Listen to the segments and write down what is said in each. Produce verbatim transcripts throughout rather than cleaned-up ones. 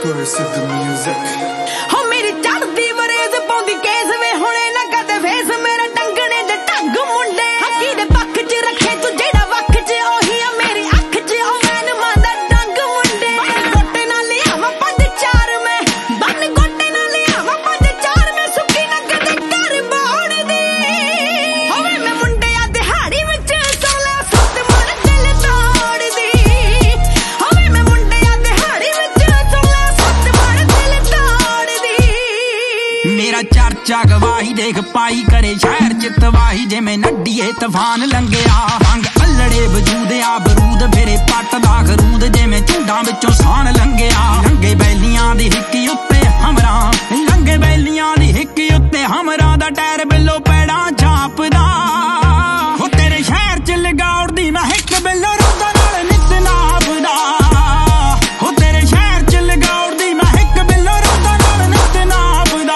Percy the music ਹੋ ਮੇਰੀ ਚੜਦੀ ਵਰੇਜ਼ ਪਾਉਂਦੀ ਕੇਸ ਵੇ ਹੁਣੇ ਨਾ ਕਦੇ ਫੇਸ ਮੇਰੇ ਟੰਗਣੇ ਦੇ ਢੰਗ ਮੁੰਡੇ ਹੱਕੀ ਦੇ ਪੱਖ 'ਚ ਰੱਖੇ ਤੂੰ ਜਿਹੜਾ ਵੱਖ 'ਚ ਉਹੀ ਆ ਮੇਰੀ ਅੱਖ 'ਚ ਉਹ ਮੈਨ ਮੰਦਾ ਡੰਗ ਮੁੰਡੇ ਗੋਟੇ ਨਾਲ ਲਿਆਵਾਂ ਪੰਜ ਚਾਰ ਮੈਂ ਬੰਨ ਗੋਟੇ ਨਾਲ ਲਿਆਵਾਂ ਪੰਜ ਚਾਰ ਮੈਂ ਸੁੱਕੀ ਨਾ ਕਦੇ ਘਰ ਬਾੜਦੀ ਹੋਵੇ ਮੈਂ ਮੁੰਡਿਆਂ ਦਿਹਾੜੀ ਵਿੱਚ ਸੋਲਾ ਸੱਤ ਮਨ ਦਿਲ ਤੋੜਦੀ ਹੋਵੇ ਮੈਂ ਮੁੰਡਿਆਂ ਦਿਹਾੜੀ ਵਿੱਚ ਸੋਲਾ ਸੱਤ ਮਨ ਦਿਲ ਤੋੜਦੀ मेरा चर्चा गवाही देख पाई करे शहर च तबाही जिवें नड्डीए तूफान लंघिया रंग अल्लड़े वजूद आ बरूद फिरे पट दा खरूद जिवें झुंडां विचों साण लंघिया लंघे बैलियां दी हिक्की उत्ते हमरां लंघे बैलियां दी हिक्की उत्ते हमरां दा टैर बिल्लो पैड़ां छापदा हो तेरे शहर च लगौड़दी मैं हिक बिल्लो रोदा नाल नित नापदा हो तेरे शहर च लगौड़दी मैं हिक बिल्लो रोदा नाल नित नापदा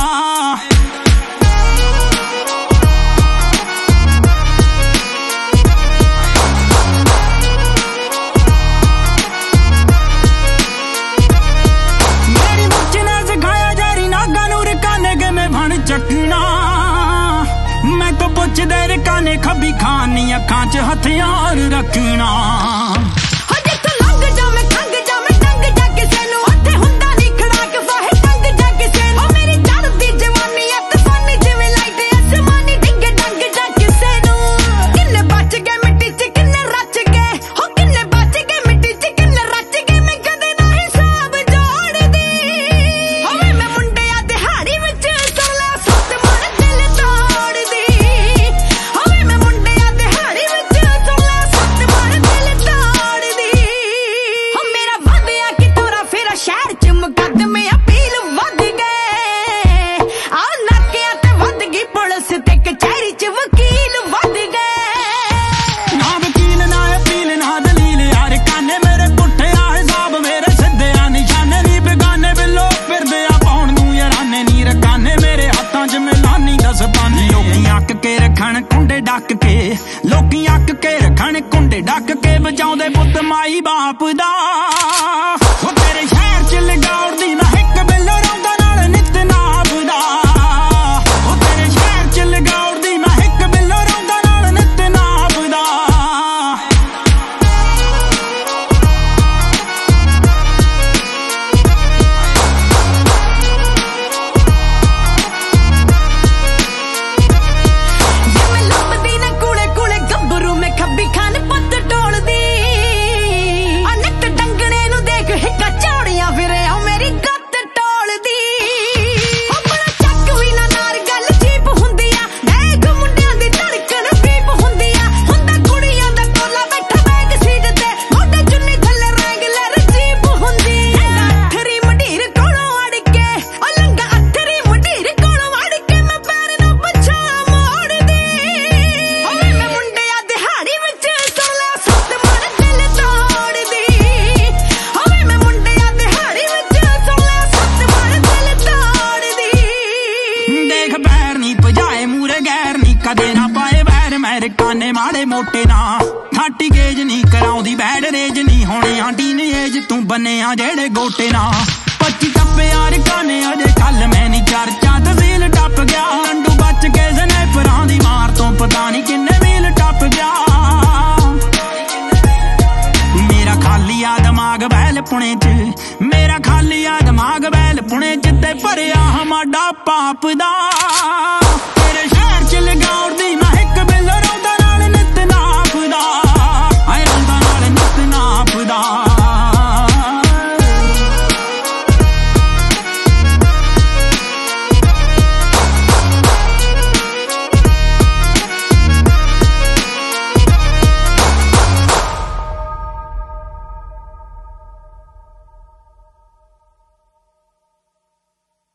चकना मैं तो पुछदे रकाने खबी खानी अखां च हथियार रखना कुंडे डक के लोकी अक के रखण कुंडे डक के बजाउंदे पुत माई बाप दा हो तेरे शहर च लगौड़दी मैं हिक बिल्लो रौंदा नाल नित नापदा हो तेरे शहर च लगौड़दी मैं हिक बिल्लो रौंदा नाल नित नापदा कदे ना पाए बैर मेरे काने माड़े मोटे ना खाटी गेज नहीं कराउंदी बैड रेज नहीं होने आंटी ने एज तू बने आ जेड़े गोटे ना पच्ची टप्पे यार काने अजे कल मैं नहीं चर्चा तहसील टप गया लंडू बच के स्नैपरां दी मार तो पता नहीं किन्ने मील टप गया मेरा खाली आ दिमाग बैल पुणे च मेरा खाली आ दिमाग बैल पुणे च ते भरिया हमाडा पाप दा।